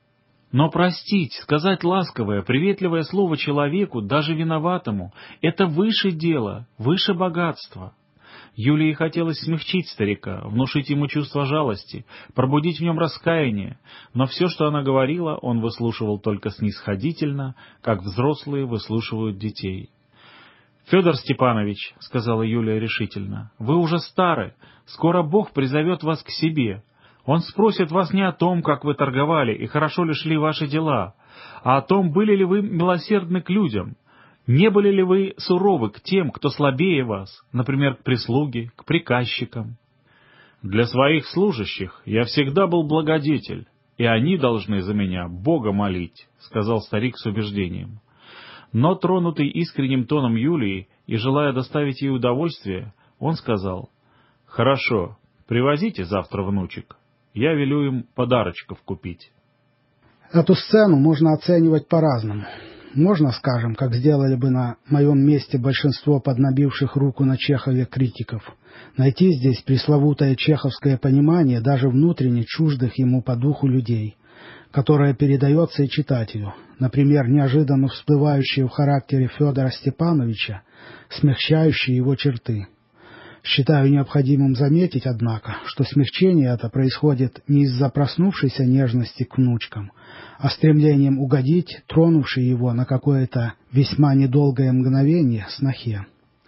Но простить, сказать ласковое, приветливое слово человеку, даже виноватому, это выше дела, выше богатства». Юлии хотелось смягчить старика, внушить ему чувство жалости, пробудить в нем раскаяние, но все, что она говорила, он выслушивал только снисходительно, как взрослые выслушивают детей. «Федор Степанович, — сказала Юлия решительно, — вы уже стары, скоро Бог призовет вас к себе. Он спросит вас не о том, как вы торговали и хорошо ли шли ваши дела, а о том, были ли вы милосердны к людям. Не были ли вы суровы к тем, кто слабее вас, например, к прислуге, к приказчикам? Для своих служащих я всегда был благодетель, и они должны за меня Бога молить», — сказал старик с убеждением. Но, тронутый искренним тоном Юлии и желая доставить ей удовольствие, он сказал: «Хорошо, привозите завтра внучек, я велю им подарочков купить». Эту сцену можно оценивать по-разному. Можно, скажем, как сделали бы на моем месте большинство поднабивших руку на Чехове критиков, найти здесь пресловутое чеховское понимание даже внутренне чуждых ему по духу людей, которое передается и читателю, например, неожиданно всплывающее в характере Федора Степановича, смягчающее его черты. Считаю необходимым заметить, однако, что смягчение это происходит не из-за проснувшейся нежности к внучкам, а стремлением угодить тронувшей его на какое-то весьма недолгое мгновение снохе.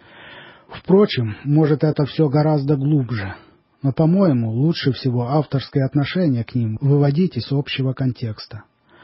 Впрочем, может, это все гораздо глубже, но, по-моему, лучше всего авторское отношение к ним выводить из общего контекста.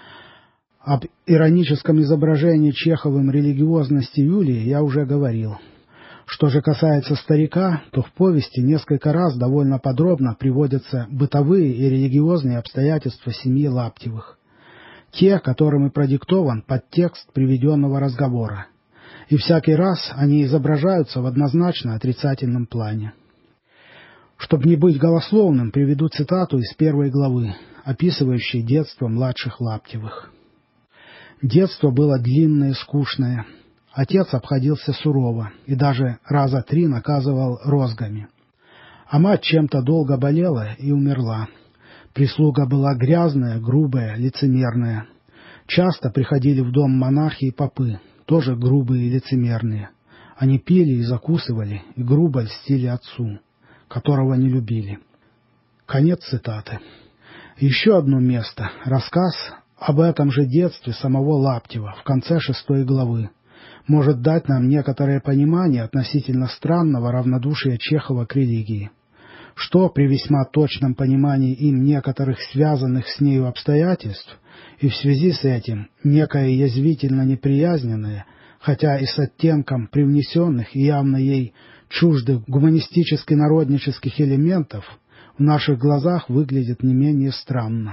Об ироническом изображении Чеховым религиозности Юлии я уже говорил. Что же касается старика, то в повести несколько раз довольно подробно приводятся бытовые и религиозные обстоятельства семьи Лаптевых, те, которым и продиктован подтекст приведенного разговора, и всякий раз они изображаются в однозначно отрицательном плане. Чтобы не быть голословным, приведу цитату из 1 главы, описывающей детство младших Лаптевых. «Детство было длинное и скучное. Отец обходился сурово и даже раза 3 наказывал розгами. А мать чем-то долго болела и умерла. Прислуга была грязная, грубая, лицемерная. Часто приходили в дом монахи и попы, тоже грубые и лицемерные. Они пили и закусывали, и грубо льстили отцу, которого не любили». Конец цитаты. Еще одно место. Рассказ об этом же детстве самого Лаптева в конце 6 главы может дать нам некоторое понимание относительно странного равнодушия Чехова к религии, что при весьма точном понимании им некоторых связанных с нею обстоятельств и в связи с этим некое язвительно-неприязненное, хотя и с оттенком привнесенных и явно ей чуждых гуманистически-народнических элементов, в наших глазах выглядит не менее странно.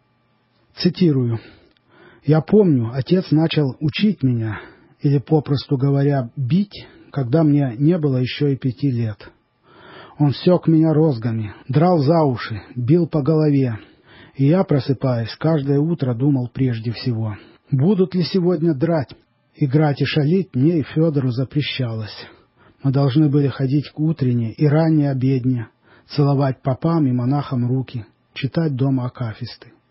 Цитирую. «Я помню, отец начал учить меня, или, попросту говоря, бить, когда мне не было еще и 5 лет. Он сёк меня розгами, драл за уши, бил по голове, и я, просыпаясь, каждое утро думал прежде всего, будут ли сегодня драть. Играть и шалить мне и Федору запрещалось. Мы должны были ходить к утренней и ранней обедне, целовать попам и монахам руки, читать дома акафисты.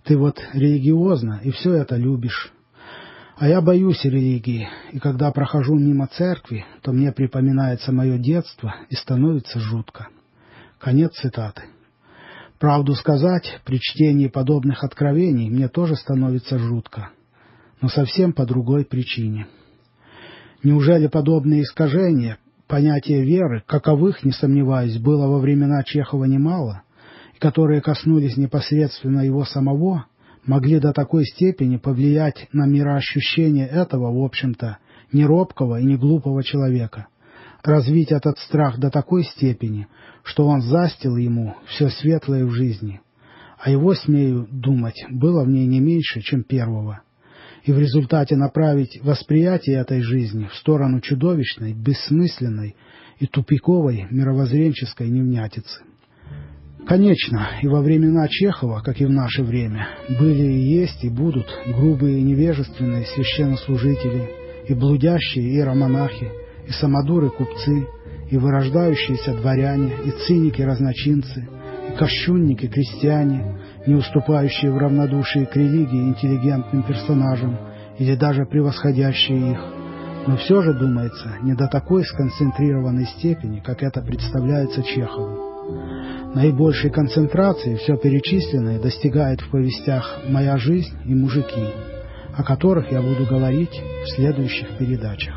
Ты вот религиозна и все это любишь. А я боюсь религии, и когда прохожу мимо церкви, то мне припоминается мое детство и становится жутко». Конец цитаты. Правду сказать, при чтении подобных откровений мне тоже становится жутко, но совсем по другой причине. Неужели подобные искажения понятия веры, каковых, не сомневаюсь, было во времена Чехова немало, и которые коснулись непосредственно его самого, могли до такой степени повлиять на мироощущение этого, в общем-то, не робкого и не глупого человека, развить этот страх до такой степени, что он застил ему все светлое в жизни, а его, смею думать, было в ней не меньше, чем первого, и в результате направить восприятие этой жизни в сторону чудовищной, бессмысленной и тупиковой мировоззренческой невнятицы. Конечно, и во времена Чехова, как и в наше время, были и есть и будут грубые и невежественные священнослужители, и блудящие иеромонахи, и самодуры-купцы, и вырождающиеся дворяне, и циники-разночинцы, и кощунники-крестьяне, не уступающие в равнодушии к религии интеллигентным персонажам, или даже превосходящие их, но все же, думается, не до такой сконцентрированной степени, как это представляется Чехову. Наибольшей концентрации все перечисленное достигает в повестях «Моя жизнь» и «Мужики», о которых я буду говорить в следующих передачах.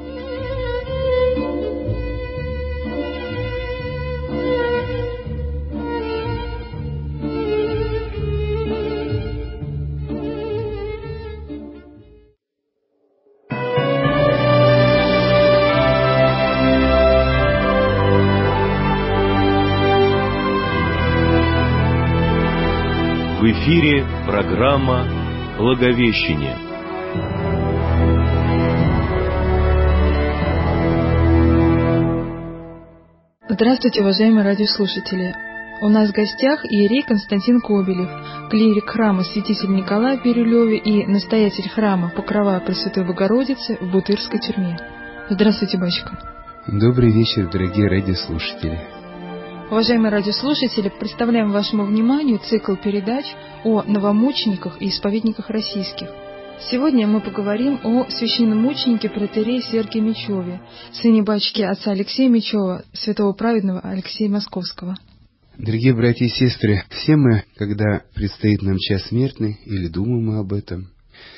В эфире программа «Благовещение». Здравствуйте, уважаемые радиослушатели! У нас в гостях иерей Константин Кобелев, клирик храма Святителя Николая в Бирюлеве и настоятель храма Покрова Пресвятой Богородицы в Бутырской тюрьме. Здравствуйте, батюшка! Добрый вечер, дорогие радиослушатели! Уважаемые радиослушатели, представляем вашему вниманию цикл передач о новомучениках и исповедниках российских. Сегодня мы поговорим о священномученике протоиерее Сергии Мечеве, сыне батюшки отца Алексея Мечева, святого праведного Алексея Московского. Дорогие братья и сестры, все мы, когда предстоит нам час смертный, или думаем мы об этом,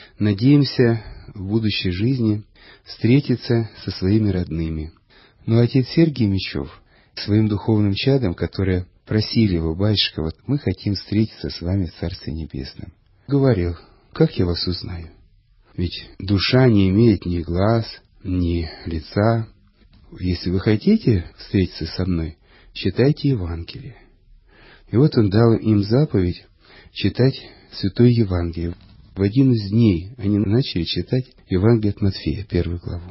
надеемся в будущей жизни встретиться со своими родными. Но отец Сергий Мечев своим духовным чадом, которые просили его: «Батюшка, вот мы хотим встретиться с вами в Царстве Небесном», говорил: «Как я вас узнаю? Ведь душа не имеет ни глаз, ни лица. Если вы хотите встретиться со мной, читайте Евангелие». И вот он дал им заповедь читать Святое Евангелие. В один из дней они начали читать Евангелие от Матфея, 1 главу.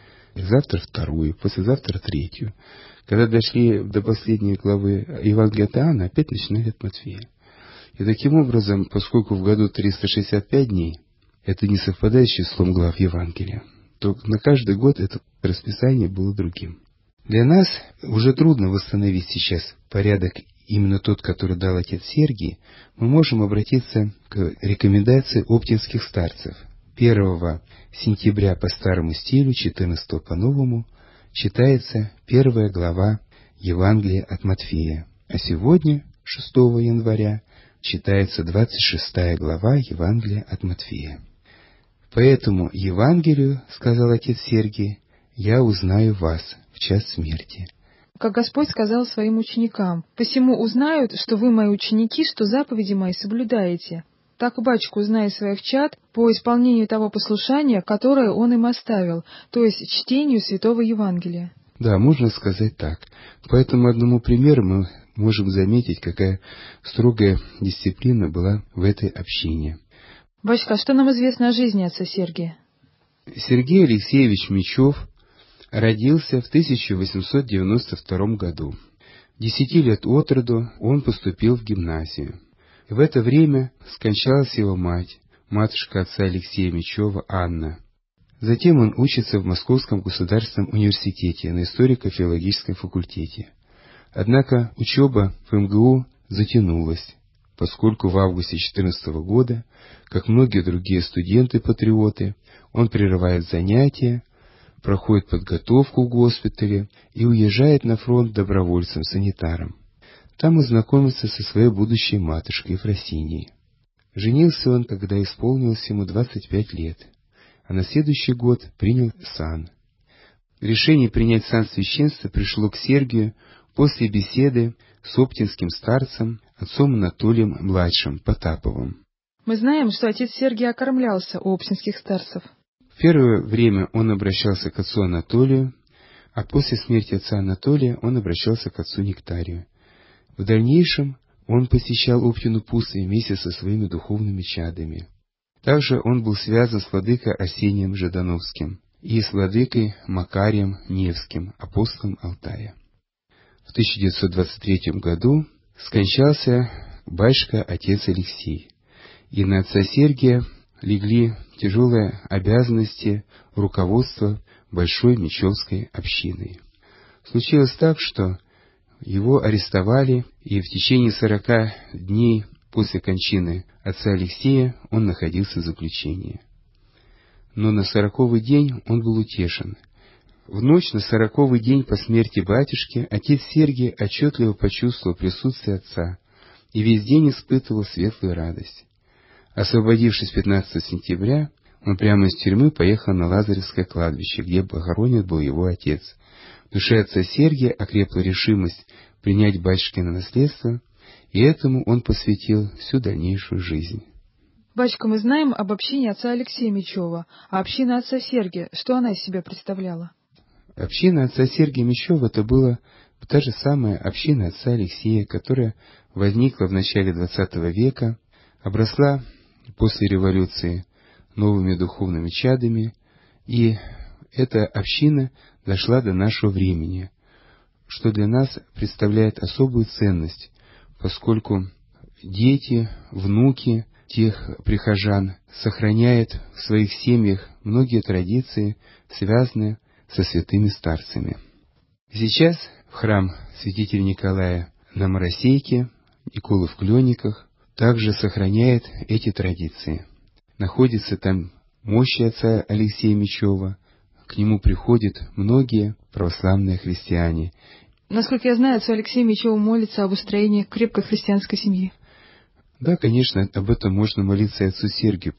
Завтра 2, послезавтра 3. Когда дошли до последней главы Евангелия от Иоанна, опять начинали от Матфея. И таким образом, поскольку в году 365 дней, это не совпадает с числом глав Евангелия, то на каждый год это расписание было другим. Для нас уже трудно восстановить сейчас порядок, именно тот, который дал отец Сергий. Мы можем обратиться к рекомендации оптинских старцев. 1 сентября по старому стилю, 14 по новому, читается 1 глава Евангелия от Матфея. А сегодня, 6 января, читается 26 глава Евангелия от Матфея. «По этому Евангелию, — сказал отец Сергий, — я узнаю вас в час смерти». Как Господь сказал своим ученикам: «Посему узнают, что вы мои ученики, что заповеди мои соблюдаете. Так и батюшка узнает своих чад по исполнению того послушания, которое он им оставил, то есть чтению Святого Евангелия». Да, можно сказать так. По этому одному примеру мы можем заметить, какая строгая дисциплина была в этой общине. Батюшка, а что нам известно о жизни отца Сергия? Сергей Алексеевич Мечев родился в 1892 году. 10 лет от роду он поступил в гимназию. И в это время скончалась его мать, матушка отца Алексея Мечева, Анна. Затем он учится в Московском государственном университете на историко-филологическом факультете. Однако учеба в МГУ затянулась поскольку в августе 2014 года, как многие другие студенты-патриоты, он прерывает занятия, проходит подготовку в госпитале и уезжает на фронт добровольцем-санитаром. Там он знакомится со своей будущей матушкой Ефросиньей. Женился он, когда исполнилось ему 25 лет, а на следующий год принял сан. Решение принять сан священства пришло к Сергию после беседы с оптинским старцем, отцом Анатолием-младшим Потаповым. Мы знаем, что отец Сергий окормлялся у оптинских старцев. В первое время он обращался к отцу Анатолию, а после смерти отца Анатолия он обращался к отцу Нектарию. В дальнейшем он посещал Оптину пустыню вместе со своими духовными чадами. Также он был связан с владыкой Арсением Ждановским и с владыкой Макарием Невским, апостолом Алтая. В 1923 году скончался батюшка отец Алексей, и на отца Сергия легли тяжелые обязанности руководства Большой Мечевской общиной. Случилось так, что его арестовали, и в течение 40 дней после кончины отца Алексея он находился в заключении. Но на 40-й день он был утешен. В ночь на 40-й день по смерти батюшки отец Сергий отчетливо почувствовал присутствие отца и весь день испытывал светлую радость. Освободившись 15 сентября, он прямо из тюрьмы поехал на Лазаревское кладбище, где похоронен был его отец. В душе отца Сергия окрепла решимость принять батюшкино наследство, и этому он посвятил всю дальнейшую жизнь. Батюшка, мы знаем об общине отца Алексея Мечева, а община отца Сергия, что она из себя представляла? Община отца Сергия Мечева — это была та же самая община отца Алексея, которая возникла в начале XX века, обросла после революции новыми духовными чадами, и эта община дошла до нашего времени, что для нас представляет особую ценность, поскольку дети, внуки тех прихожан сохраняют в своих семьях многие традиции, связанные со святыми старцами. Сейчас в храм святителя Николая на Моросейке, Николы в Клениках, также сохраняет эти традиции. Находится там мощи отца Алексея Мечева, к нему приходят многие православные христиане. Насколько я знаю, отцу Алексею Мечеву молится об устроении крепкой христианской семьи. Да, конечно, об этом можно молиться отцу Сергию.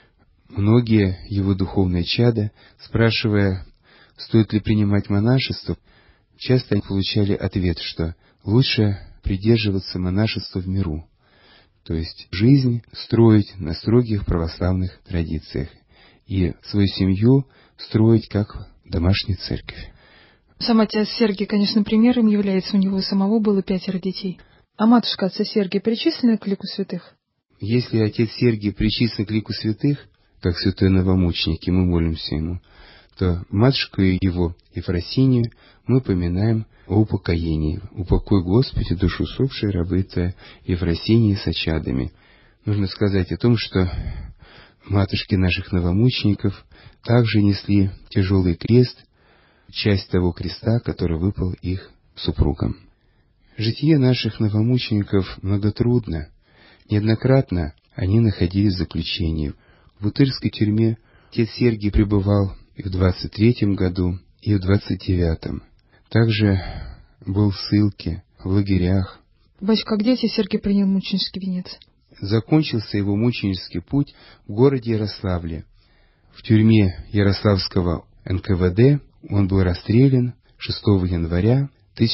Многие его духовные чада, спрашивая, стоит ли принимать монашество, часто они получали ответ, что лучше придерживаться монашества в миру, то есть жизнь строить на строгих православных традициях и свою семью строить как домашнюю церковь. Сам отец Сергий, конечно, примером является, у него самого было 5 детей. А матушка отца Сергия причислена к лику святых? Если отец Сергий причислен к лику святых, как святой новомученик, и мы молимся ему, то матушку его Ефросинию мы поминаем о упокоении. «Упокой, Господи, душу усопшей рабы Твоя Ефросинии с очадами». Нужно сказать о том, что матушки наших новомучеников также несли тяжелый крест, часть того креста, который выпал их супругам. Житие наших новомучеников многотрудно. Неоднократно они находились в заключении. В Бутырской тюрьме отец Сергий пребывал и в 23-м году, и в 29-м. Также был в ссылке, в лагерях. Батюшка, где отец Сергий принял мученический венец? Закончился его мученический путь в городе Ярославле. В тюрьме Ярославского НКВД он был расстрелян 6 января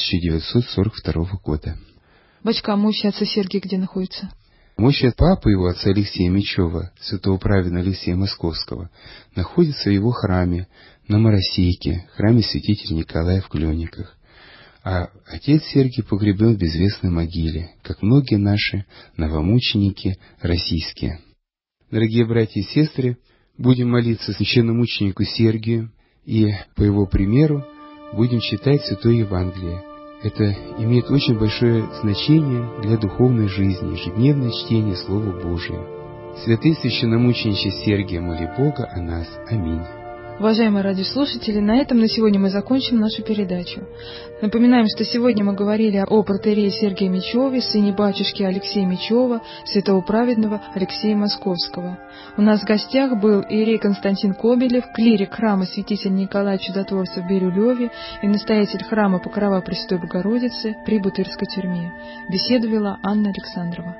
1942 года. Батюшка, а мощи отца Сергия где находится? Мощи папы его, отца Алексея Мечева, святого праведного Алексея Московского, находится в его храме на Моросейке, храме святителя Николая в Клениках. А отец Сергий погребен в безвестной могиле, как многие наши новомученики российские. Дорогие братья и сестры, будем молиться священномученику Сергию, и по его примеру будем читать Святое Евангелие. Это имеет очень большое значение для духовной жизни, ежедневное чтение Слова Божия. Святый священномучениче Сергия, моли Бога о нас. Аминь. Уважаемые радиослушатели, на этом на сегодня мы закончим нашу передачу. Напоминаем, что сегодня мы говорили о протоиерее Сергии Мечеве, сыне батюшки Алексея Мечева, святого праведного Алексея Московского. У нас в гостях был иерей Константин Кобелев, клирик храма святителя Николая Чудотворца в Бирюлеве и настоятель храма Покрова Пресвятой Богородицы при Бутырской тюрьме. Беседу вела Анна Александрова.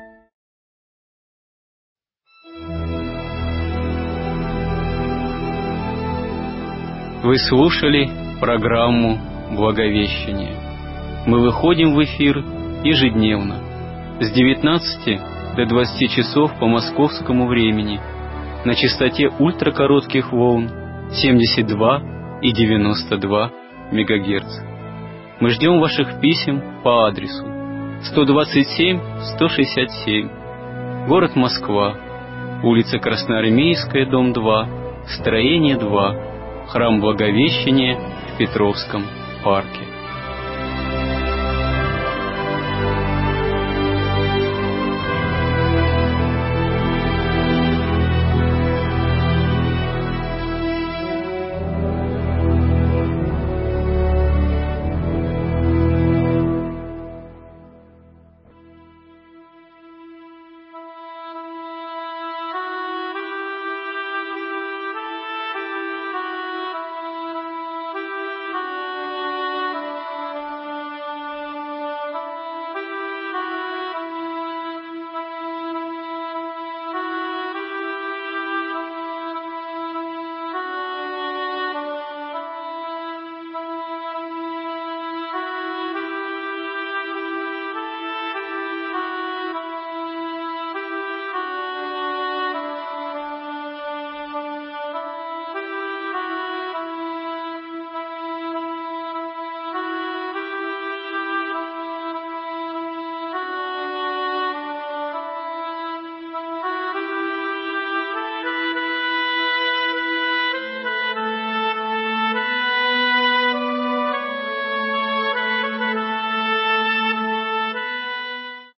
Вы слушали программу «Благовещение». Мы выходим в эфир ежедневно с 19 до 20 часов по московскому времени на частоте ультракоротких волн 72 и 92 МГц. Мы ждем ваших писем по адресу 127-167, город Москва, улица Красноармейская, дом 2, строение 2, Храм Благовещения в Петровском парке.